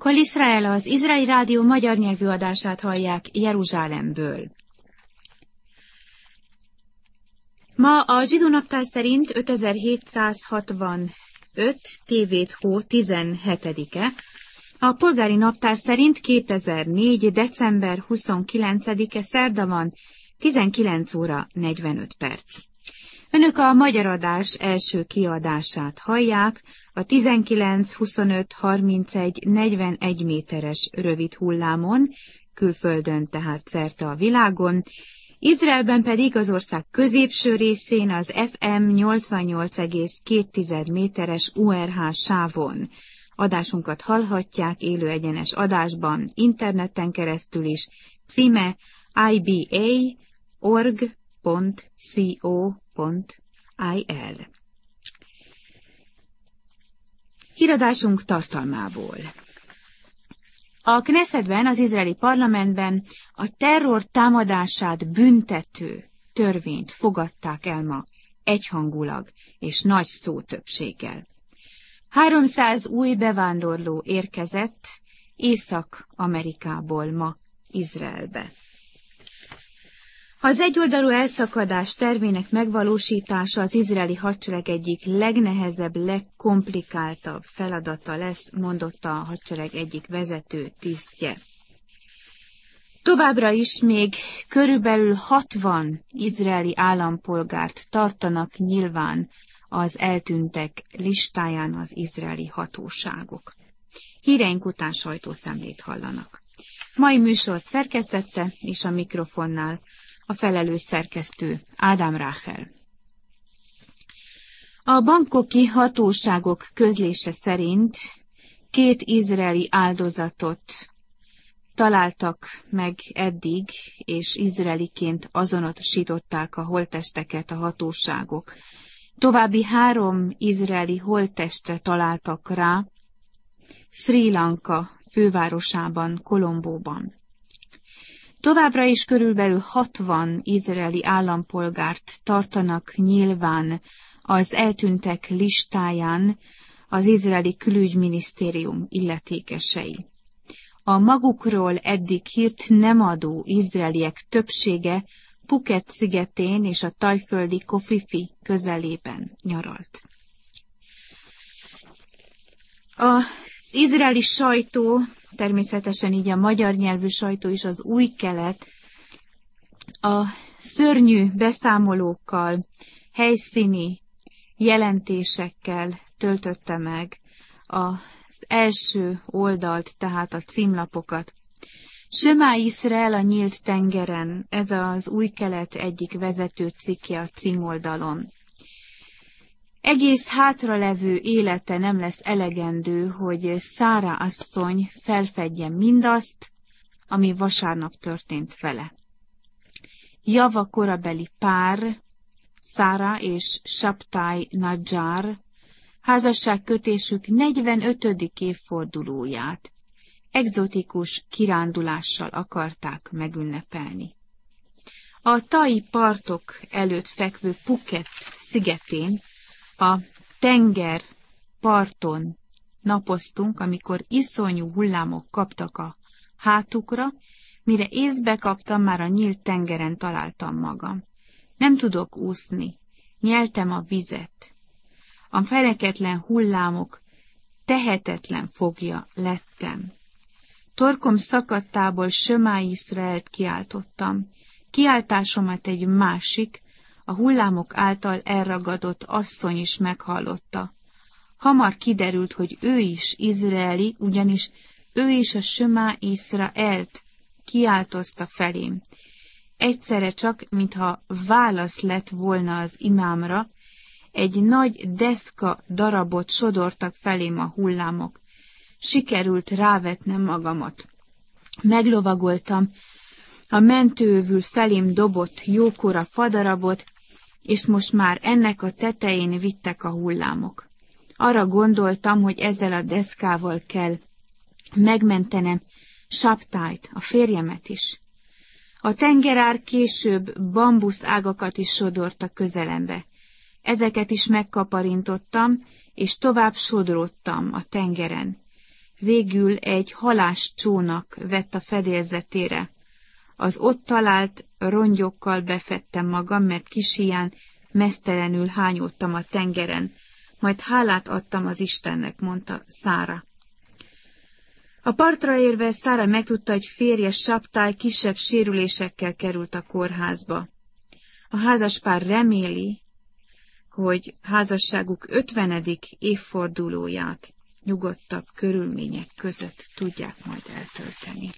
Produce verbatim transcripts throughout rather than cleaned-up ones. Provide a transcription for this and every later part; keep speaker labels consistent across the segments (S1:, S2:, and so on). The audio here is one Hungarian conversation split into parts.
S1: Kol Israel, az Izraeli Rádió magyar nyelvű adását hallják Jeruzsálemből. Ma a zsidó naptár szerint ötezer-hétszázhatvanöt tévét hó tizenhetedike, a polgári naptár szerint kétezer-négy december huszonkilencedike szerda van, tizenkilenc óra negyvenöt perc. Önök a magyar adás első kiadását hallják, a tizenkilenc, huszonöt, harmincegy, negyvenegy méteres rövid hullámon, külföldön tehát szerte a világon, Izraelben pedig az ország középső részén az ef em nyolcvannyolc egész két méteres u er há sávon. Adásunkat hallhatják élő egyenes adásban, interneten keresztül is, címe i bé á pont org pont co pont il. Híradásunk tartalmából. A Knessetben, az izraeli parlamentben a terror támadását büntető törvényt fogadták el ma egyhangulag és nagy szótöbbséggel. háromszáz új bevándorló érkezett Észak-Amerikából ma Izraelbe. Az egyoldalú elszakadás tervének megvalósítása az izraeli hadsereg egyik legnehezebb, legkomplikáltabb feladata lesz, mondotta a hadsereg egyik vezető tisztje. Továbbra is még körülbelül hatvan izraeli állampolgárt tartanak nyilván az eltűntek listáján az izraeli hatóságok. Híreink után sajtószemlét hallanak. Mai műsort szerkesztette, és a mikrofonnál a felelős szerkesztő Ádám Ráhel. A bangkoki hatóságok közlése szerint két izraeli áldozatot találtak meg eddig, és izraeliként azonosították a holttesteket a hatóságok. További három izraeli holttestre találtak rá Sri Lanka fővárosában, Kolombóban. Továbbra is körülbelül hatvan izraeli állampolgárt tartanak nyilván az eltűntek listáján az izraeli külügyminisztérium illetékesei. A magukról eddig hírt nem adó izraeliek többsége Phuket szigetén és a tajföldi Kofifi közelében nyaralt. Az izraeli sajtó, természetesen így a magyar nyelvű sajtó is, az Új Kelet, a szörnyű beszámolókkal, helyszíni jelentésekkel töltötte meg az első oldalt, tehát a címlapokat. Shema Israel a nyílt tengeren, ez az Új Kelet egyik vezető cikke a címoldalon. Egész hátralevő élete nem lesz elegendő, hogy Szára asszony felfedje mindazt, ami vasárnap történt vele. Java korabeli pár, Szára és Sabtai Najjar házasságkötésük negyvenötödik évfordulóját egzotikus kirándulással akarták megünnepelni. A tai partok előtt fekvő Phuket szigetén, a tenger parton napoztunk, amikor iszonyú hullámok kaptak a hátukra, mire észbe kaptam, már a nyílt tengeren találtam magam. Nem tudok úszni, nyeltem a vizet. A feneketlen hullámok tehetetlen fogja lettem. Torkom szakadtából Shema Israelt kiáltottam. Kiáltásomat egy másik, a hullámok által elragadott asszony is meghallotta. Hamar kiderült, hogy ő is izraeli, ugyanis ő is a Shema Israelt kiáltozta felém. Egyszerre csak, mintha válasz lett volna az imámra, egy nagy deszka darabot sodortak felém a hullámok. Sikerült rávetnem magamat. Meglovagoltam a mentőövül felém dobott jókora fadarabot, és most már ennek a tetején vittek a hullámok. Arra gondoltam, hogy ezzel a deszkával kell megmentenem Sabtájt, a férjemet is. A tengerár később bambusz ágakat is sodort a közelembe. Ezeket is megkaparintottam, és tovább sodródtam a tengeren. Végül egy haláscsónak vett a fedélzetére. Az ott talált rongyokkal befedtem magam, mert kis híján meztelenül hányódtam a tengeren, majd hálát adtam az Istennek, mondta Szára. A partra érve Szára megtudta, hogy férje Sabtály kisebb sérülésekkel került a kórházba. A házaspár reméli, hogy házasságuk ötvenedik évfordulóját nyugodtabb körülmények között tudják majd eltölteni.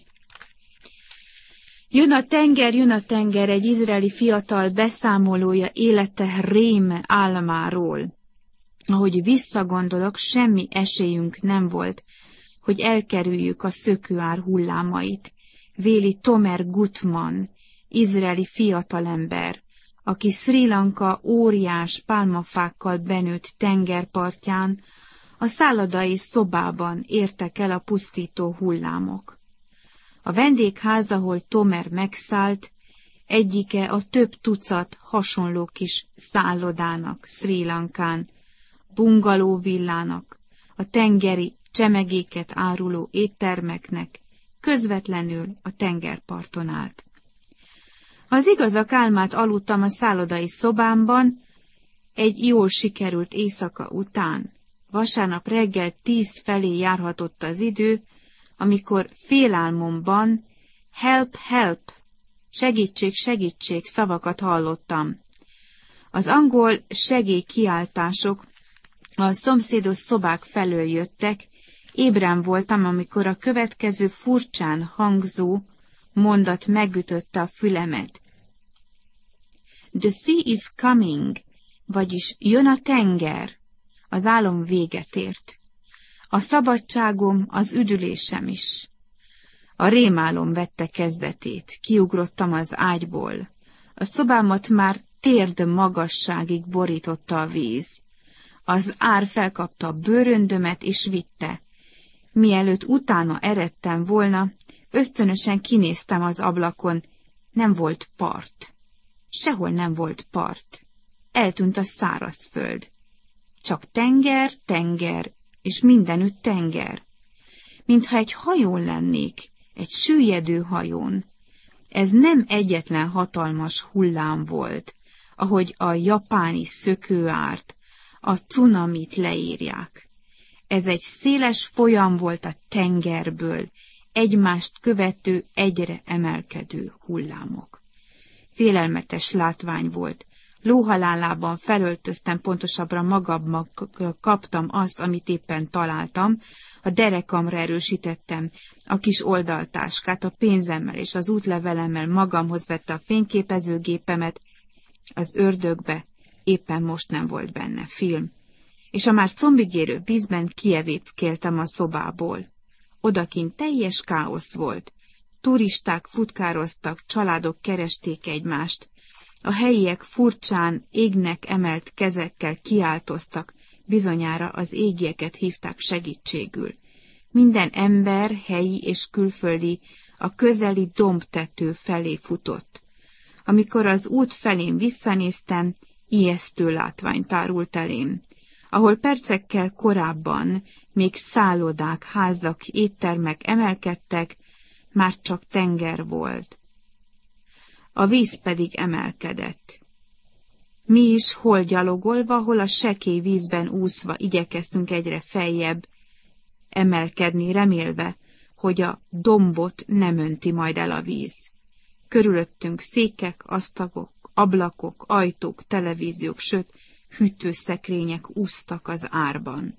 S1: Jön a tenger, jön a tenger, egy izraeli fiatal beszámolója élete rém álmáról. Ahogy visszagondolok, semmi esélyünk nem volt, hogy elkerüljük a szökőár hullámait. Véli Tomer Gutman, izraeli fiatalember, aki Sri Lanka óriás pálmafákkal benőtt tengerpartján, a szállodai szobában értek el a pusztító hullámok. A vendégház, ahol Tomer megszállt, egyike a több tucat hasonló kis szállodának Sri Lankán, bungalóvillának, a tengeri csemegéket áruló éttermeknek, közvetlenül a tengerparton állt. Az igazak álmát aludtam a szállodai szobámban, egy jól sikerült éjszaka után. Vasárnap reggel tíz felé járhatott az idő, amikor félálmomban help, help, segítség, segítség szavakat hallottam. Az angol segélykiáltások a szomszédos szobák felől jöttek, ébren voltam, amikor a következő furcsán hangzó mondat megütötte a fülemet. The sea is coming, vagyis jön a tenger. Az álom véget ért. A szabadságom, az üdülésem is. A rémálom vette kezdetét, kiugrottam az ágyból. A szobámat már térd magasságig borította a víz. Az ár felkapta a bőröndömet és vitte. Mielőtt utána eredtem volna, ösztönösen kinéztem az ablakon. Nem volt part. Sehol nem volt part. Eltűnt a szárazföld. Csak tenger, tenger, és mindenütt tenger. Mintha egy hajón lennék, egy süllyedő hajón. Ez nem egyetlen hatalmas hullám volt, ahogy a japáni szökőárt, a cunamit leírják. Ez egy széles folyam volt a tengerből, egymást követő, egyre emelkedő hullámok. Félelmetes látvány volt. Lóhalálában felöltöztem, pontosabbra magammal kaptam azt, amit éppen találtam, a derekamra erősítettem a kis oldaltáskát, a pénzemmel és az útlevelemmel magamhoz vette a fényképezőgépemet, az ördögbe éppen most nem volt benne film, és a már combigérő vízben kievéckéltem a szobából. Odakint teljes káosz volt, turisták futkároztak, családok keresték egymást, a helyiek furcsán égnek emelt kezekkel kiáltoztak, bizonyára az égieket hívták segítségül. Minden ember, helyi és külföldi a közeli dombtető felé futott. Amikor az út felén visszanéztem, ijesztő látvány tárult elém, ahol percekkel korábban még szállodák, házak, éttermek emelkedtek, már csak tenger volt. A víz pedig emelkedett. Mi is hol gyalogolva, hol a sekély vízben úszva igyekeztünk egyre feljebb emelkedni, remélve, hogy a dombot nem önti majd el a víz. Körülöttünk székek, asztalok, ablakok, ajtók, televíziók, sőt, hűtőszekrények úsztak az árban.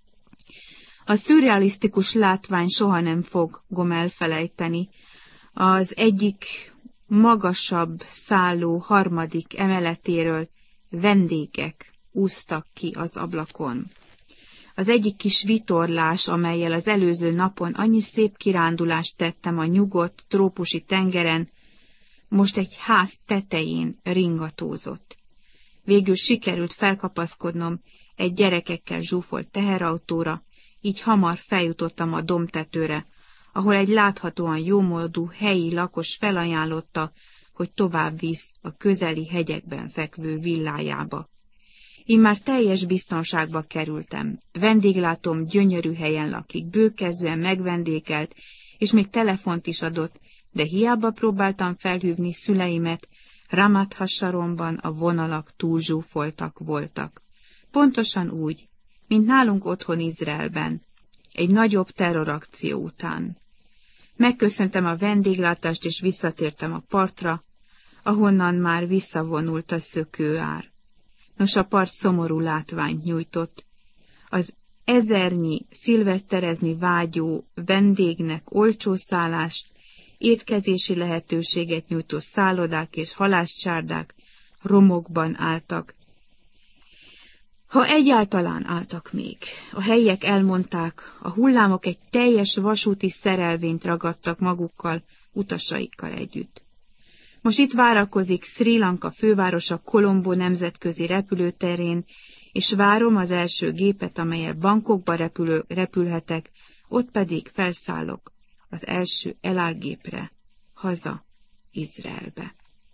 S1: A szürrealisztikus látvány soha nem fogom elfelejteni. Az egyik magasabb szálló harmadik emeletéről vendégek úsztak ki az ablakon. Az egyik kis vitorlás, amellyel az előző napon annyi szép kirándulást tettem a nyugodt, trópusi tengeren, most egy ház tetején ringatózott. Végül sikerült felkapaszkodnom egy gyerekekkel zsúfolt teherautóra, így hamar feljutottam a dombtetőre, ahol egy láthatóan jómódú helyi lakos felajánlotta, hogy tovább visz a közeli hegyekben fekvő villájába. Én már teljes biztonságba kerültem. Vendéglátom gyönyörű helyen lakik, bőkezően megvendékelt, és még telefont is adott, de hiába próbáltam felhívni szüleimet, Ramat Hasharonban a vonalak túl zsúfoltak voltak. Pontosan úgy, mint nálunk otthon Izraelben, egy nagyobb terrorakció után. Megköszöntem a vendéglátást, és visszatértem a partra, ahonnan már visszavonult a szökőár. Nos, a part szomorú látványt nyújtott. Az ezernyi szilveszterezni vágyó vendégnek olcsó szállást, étkezési lehetőséget nyújtó szállodák és halászcsárdák romokban álltak. Ha egyáltalán álltak még, a helyiek elmondták, a hullámok egy teljes vasúti szerelvényt ragadtak magukkal, utasaikkal együtt. Most itt várakozik Sri Lanka fővárosa Colombo nemzetközi repülőterén, és várom az első gépet, amellyel Bangkokba repülő, repülhetek, ott pedig felszállok az első El Al gépre, haza Izraelbe.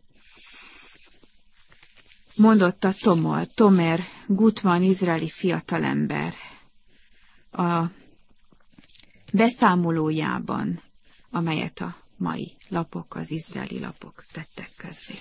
S1: Mondotta Tomol, Tomer Gutman izraeli fiatalember a beszámolójában, amelyet a mai lapok, az izraeli lapok tettek közzé.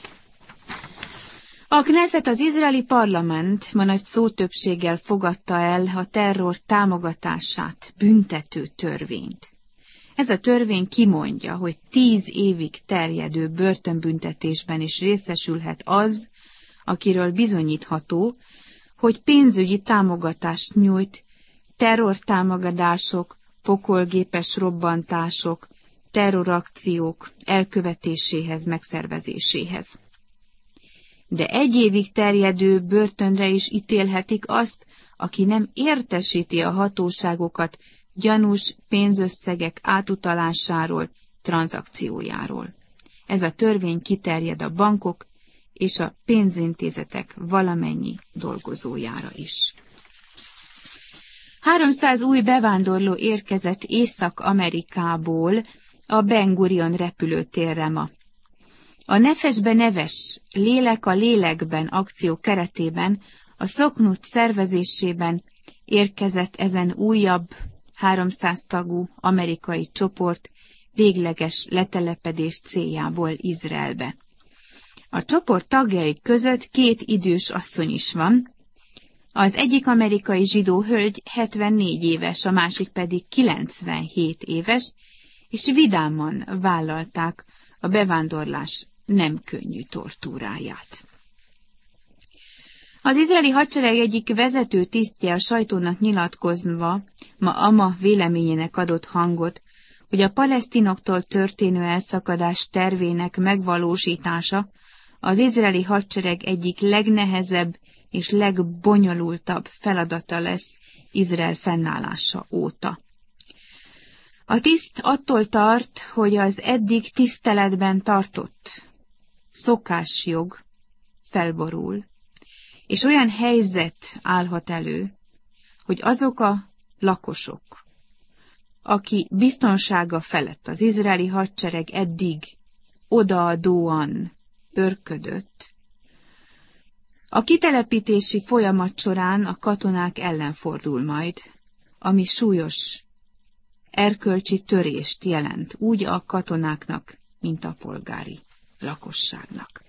S1: A Knesset, az izraeli parlament ma nagy szótöbbséggel fogadta el a terror támogatását büntető törvényt. Ez a törvény kimondja, hogy tíz évig terjedő börtönbüntetésben is részesülhet az, akiről bizonyítható, hogy pénzügyi támogatást nyújt terrortámogatások, pokolgépes robbantások, terrorakciók elkövetéséhez, megszervezéséhez. De egy évig terjedő börtönre is ítélhetik azt, aki nem értesíti a hatóságokat gyanús pénzösszegek átutalásáról, tranzakciójáról. Ez a törvény kiterjed a bankok és a pénzintézetek valamennyi dolgozójára is. háromszáz új bevándorló érkezett Észak-Amerikából a Ben Gurion repülőtérre ma. A Nefesbe neves Lélek a lélekben akció keretében a Szoknut szervezésében érkezett ezen újabb háromszáz tagú amerikai csoport végleges letelepedés céljából Izraelbe. A csoport tagjai között két idős asszony is van. Az egyik amerikai zsidó hölgy hetvennégy éves, a másik pedig kilencvenhét éves, és vidáman vállalták a bevándorlás nem könnyű tortúráját. Az izraeli hadsereg egyik vezető tisztje a sajtónak nyilatkozva ma ama véleményének adott hangot, hogy a palesztinoktól történő elszakadás tervének megvalósítása az izraeli hadsereg egyik legnehezebb és legbonyolultabb feladata lesz Izrael fennállása óta. A tiszt attól tart, hogy az eddig tiszteletben tartott szokásjog felborul, és olyan helyzet állhat elő, hogy azok a lakosok, aki biztonsága felett az izraeli hadsereg eddig odaadóan örködött, a kitelepítési folyamat során a katonák ellen fordul majd, ami súlyos erkölcsi törést jelent úgy a katonáknak, mint a polgári lakosságnak.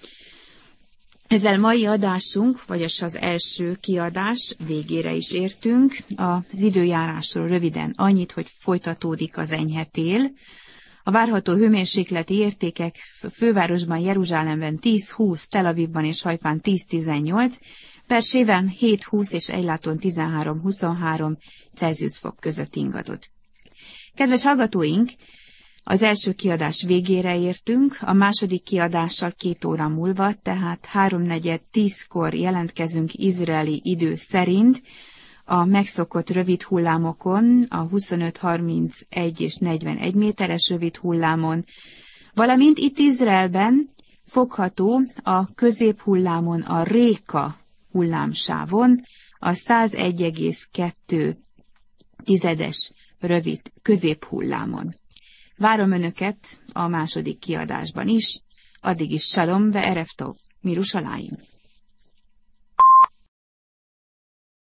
S1: Ezzel mai adásunk, vagyis az első kiadás végére is értünk. Az időjárásról röviden annyit, hogy folytatódik az enyhe tél. A várható hőmérsékleti értékek fővárosban, Jeruzsálemben tíz-húsz, Tel Avivban és Hajfán tíz-tizennyolc, Persében hét-húsz és Ejláton tizenhárom-huszonhárom Celsius fok között ingadott. Kedves hallgatóink, az első kiadás végére értünk, a második kiadással két óra múlva, tehát háromnegyed tízkor jelentkezünk izraeli idő szerint, a megszokott rövid hullámokon, a huszonöt, harmincegy és negyvenegy méteres rövid hullámon, valamint itt Izraelben fogható a középhullámon, a Réka hullámsávon, a százegy egész kettő tizedes rövid középhullámon. Várom Önöket a második kiadásban is, addig is Salom ve Erev Tov, Mirushalayim.